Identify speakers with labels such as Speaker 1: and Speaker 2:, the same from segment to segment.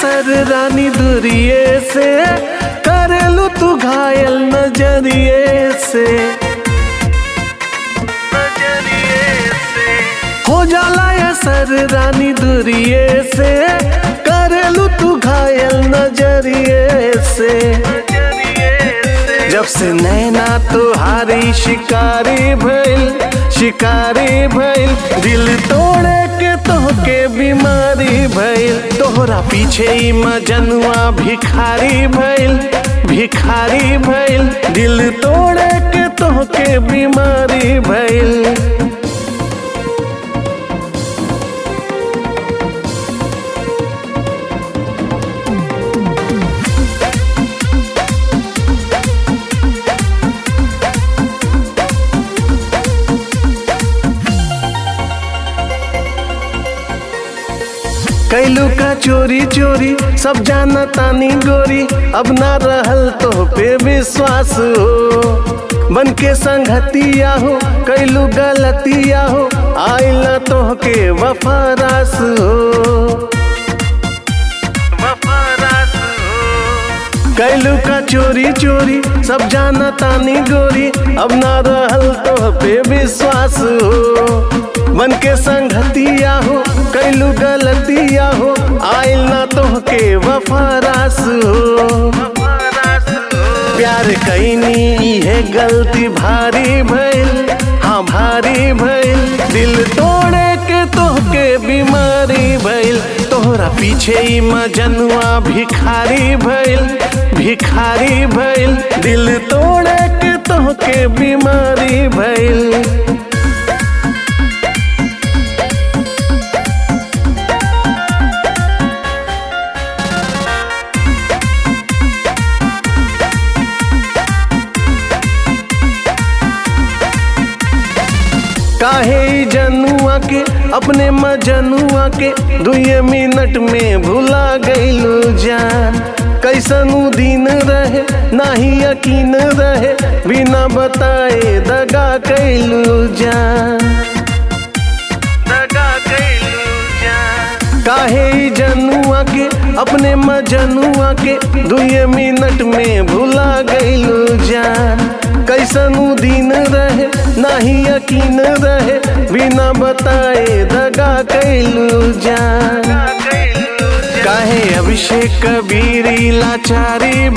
Speaker 1: असर रानी दूरिये से, करेलू तू घायल नजरिए से। हो जाला असर रानी दूरिये से, करेलू तू घायल नजरिए से। जब से नैना तुहारी शिकारी भइल, दिल तोड़े के तोहके बीमारी भइल। तोहरा पीछे ही मजनुआ भिखारी भइल, दिल तोड़े के तोहके बीमारी भइल। कैलू का चोरी चोरी सब जाना तानी गोरी, अब ना रहल तो पे विश्वास हो। बन के संगतिया हो कैलू गलतिया हो, आइला तो के वफारास हो। कैलू का चोरी चोरी सब जाना तानी गोरी, अब ना रहल तो पे विश्वास हो। बन के संगतिया हो कैलू गलतिया हो, आइल ना तोहके वफारास हो। प्यार कैनी है गलती भारी भइल, हाँ भारी भइल। दिल तोड़े के तोहके बीमारी भइल। तोहरा पीछे ही मजनुआ भिखारी भइल, दिल तोड़े के तोहके बीमारी भइल। काहे जनुआ के अपने मजनुआ के 2 मिनट में भुला गईलू जान। कैसनू दिन रहे नाही यकीन रहे, बिना बताए दगा कैलू जान। काहे जनुआ के अपने मजनुआ के 2 मिनट में भुला गईलू जान। कैसनू दिन रहे नाही यकीन रहे, बिना बताए दगा कैलू जान। काहे अभिषेक कबीरी लाचारी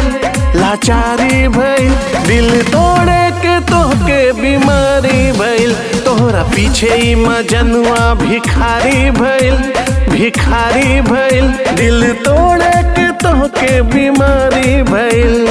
Speaker 1: भइल, दिल तोड़े के तोहके बीमारी भइल। तोहरा पीछे ही मजनुआ भिखारी भइल, दिल तोड़े के तोहके बीमारी भइल।